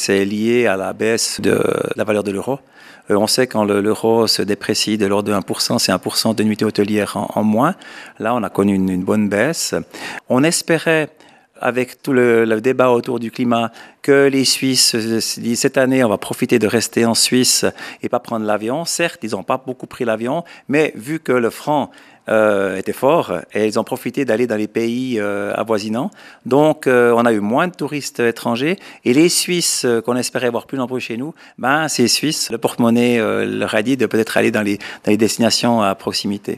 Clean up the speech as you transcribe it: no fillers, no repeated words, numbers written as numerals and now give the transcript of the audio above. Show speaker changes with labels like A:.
A: c'est lié à la baisse de la valeur de l'euro. On sait quand l'euro se déprécie de l'ordre de 1%, c'est 1% de nuitées hôtelières en moins. Là, on a connu une bonne baisse. On espérait, avec tout le débat autour du climat, que les Suisses se disent cette année, on va profiter de rester en Suisse et pas prendre l'avion. Certes, ils n'ont pas beaucoup pris l'avion, mais vu que le franc était fort et ils ont profité d'aller dans les pays avoisinants. Donc, on a eu moins de touristes étrangers et les Suisses qu'on espérait voir plus nombreux chez nous, ces Suisses, le porte-monnaie leur a dit de peut-être aller dans les destinations à proximité.